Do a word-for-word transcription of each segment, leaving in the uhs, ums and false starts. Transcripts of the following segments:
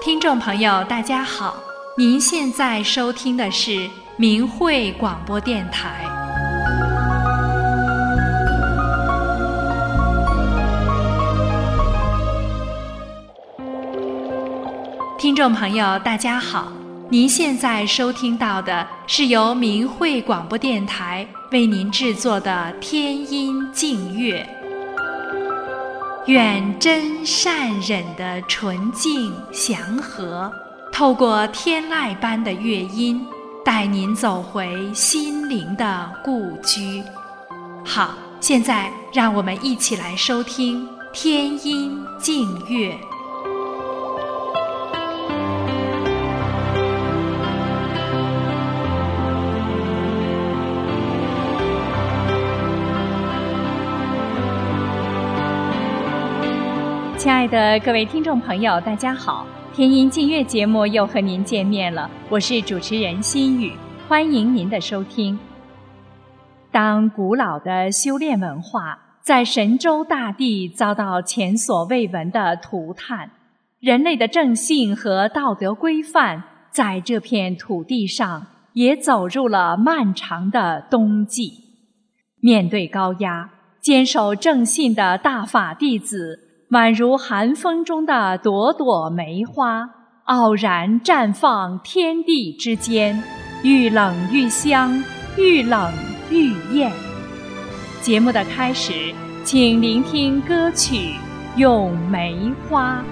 听众朋友大家好，您现在收听的是明慧广播电台。听众朋友大家好，您现在收听到的是由明慧广播电台为您制作的天音净乐。愿真善忍的纯净祥和，透过天籁般的乐音，带您走回心灵的故居。好，现在让我们一起来收听天音净乐。亲爱的各位听众朋友大家好，天音净乐节目又和您见面了，我是主持人心雨，欢迎您的收听。当古老的修炼文化在神州大地遭到前所未闻的涂炭，人类的正性和道德规范在这片土地上也走入了漫长的冬季。面对高压，坚守正信的大法弟子宛如寒风中的朵朵梅花，傲然绽放天地之间，愈冷愈香，愈冷愈艳。节目的开始，请聆听歌曲《咏梅花》。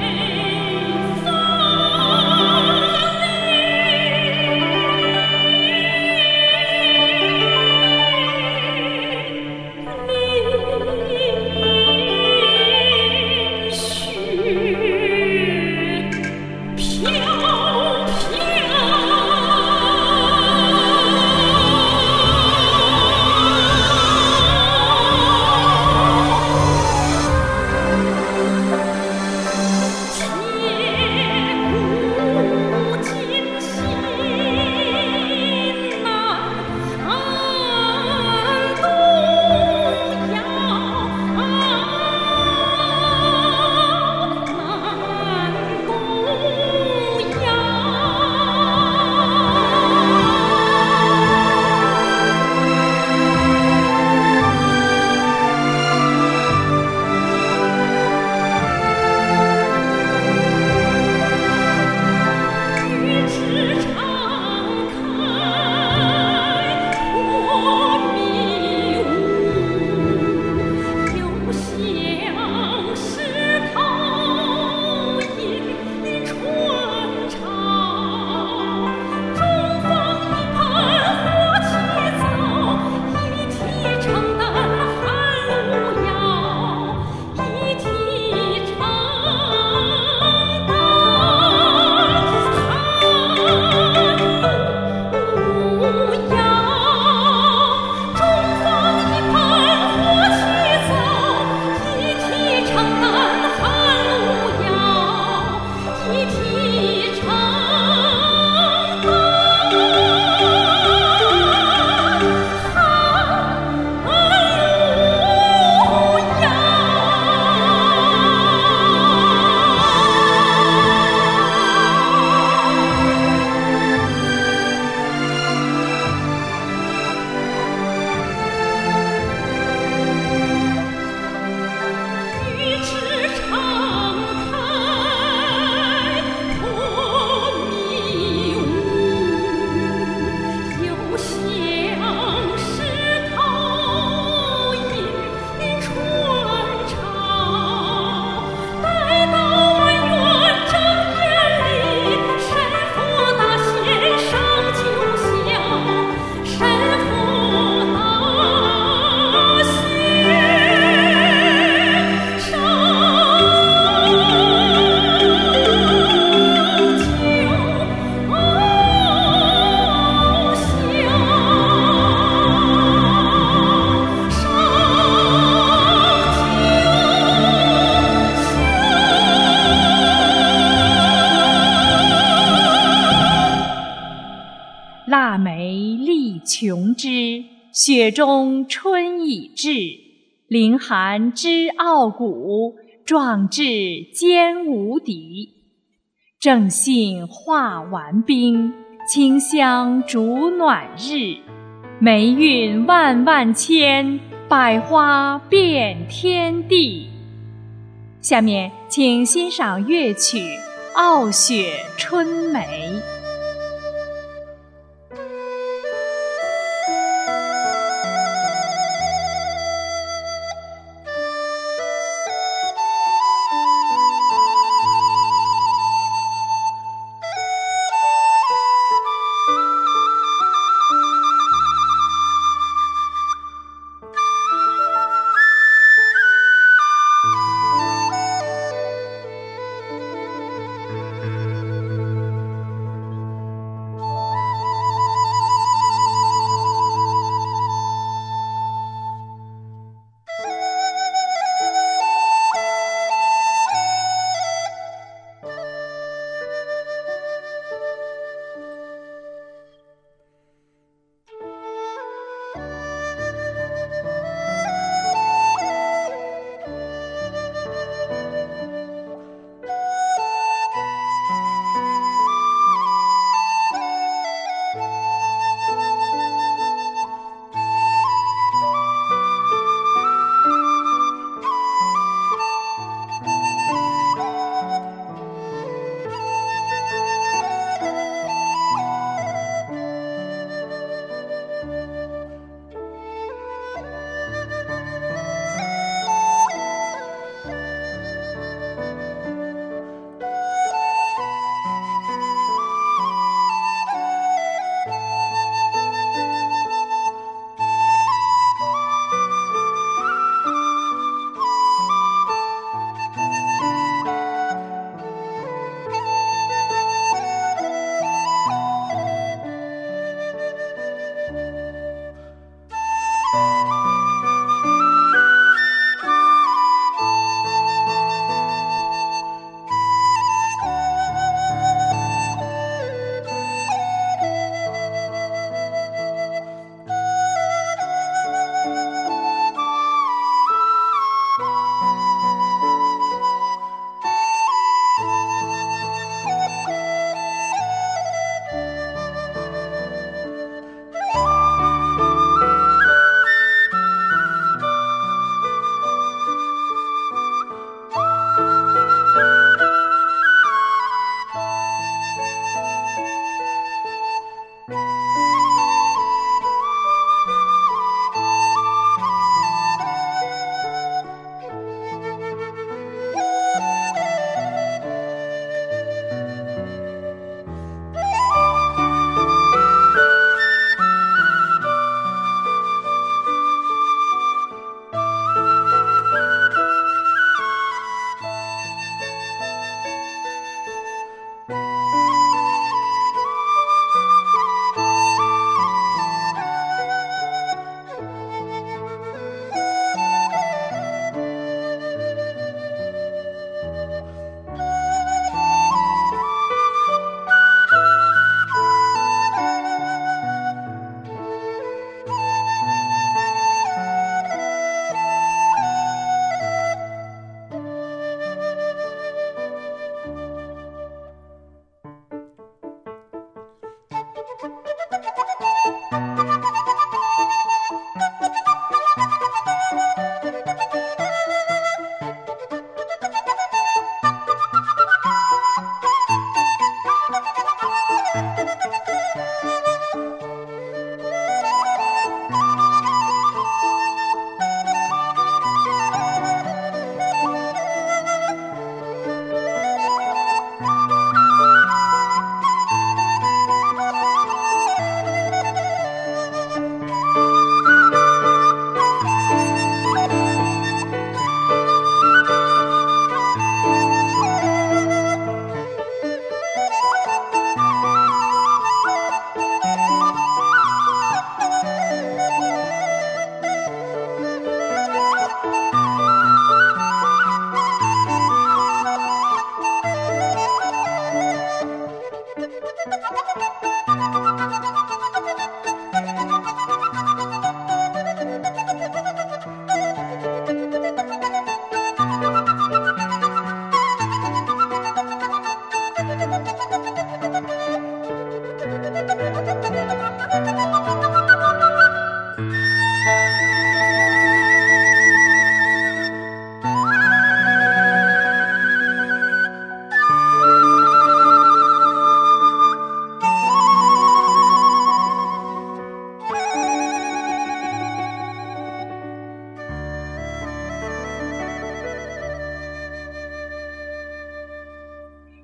腊梅立琼枝，雪中春已至。凌寒知傲骨，壮志坚无敌。 正信化完冰，清香煮暖日。霉运万万千，百花遍天地。下面请欣赏乐曲《傲雪春梅》。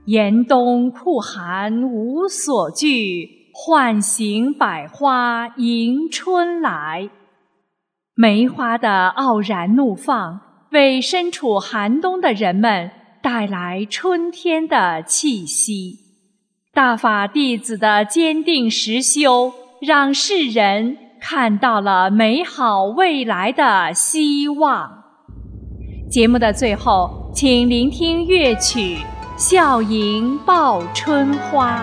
严冬酷寒无所惧，唤醒百花迎春来。梅花的傲然怒放，为身处寒冬的人们带来春天的气息。大法弟子的坚定实修，让世人看到了美好未来的希望。节目的最后，请聆听乐曲《笑迎报春花》。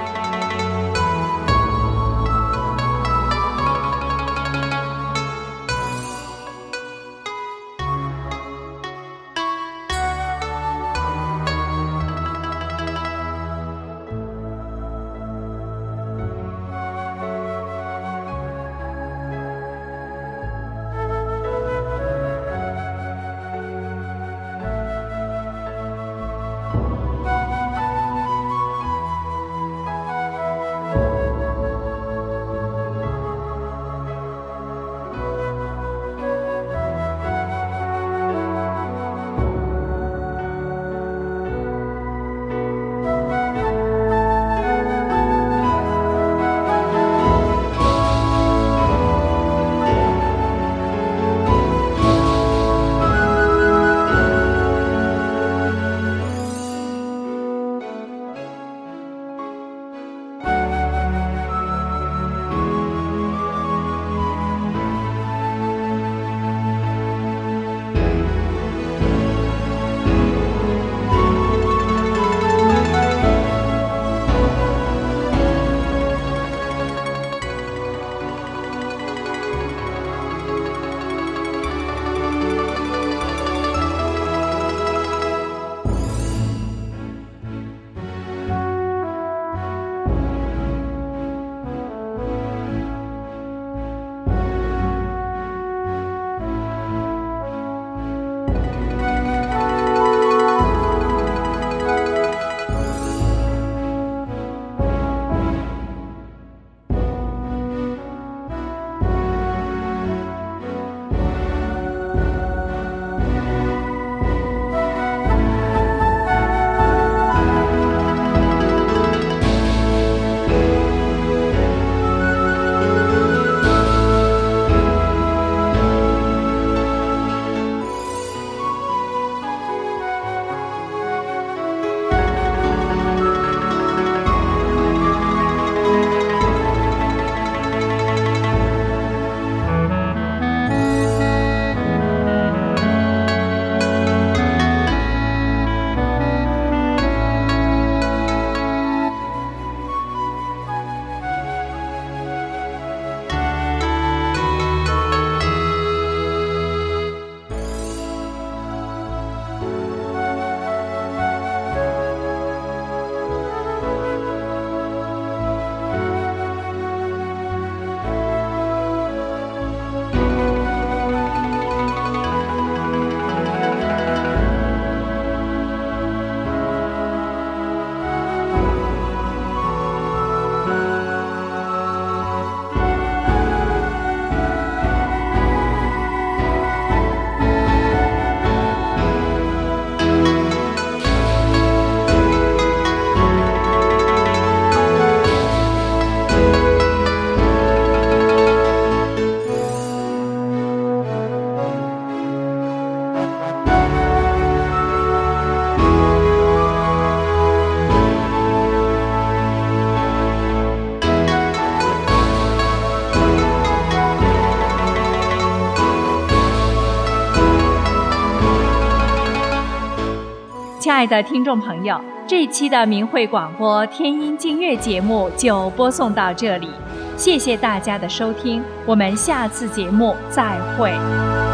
亲爱的听众朋友，这一期的明慧广播天音净乐节目就播送到这里，谢谢大家的收听，我们下次节目再会。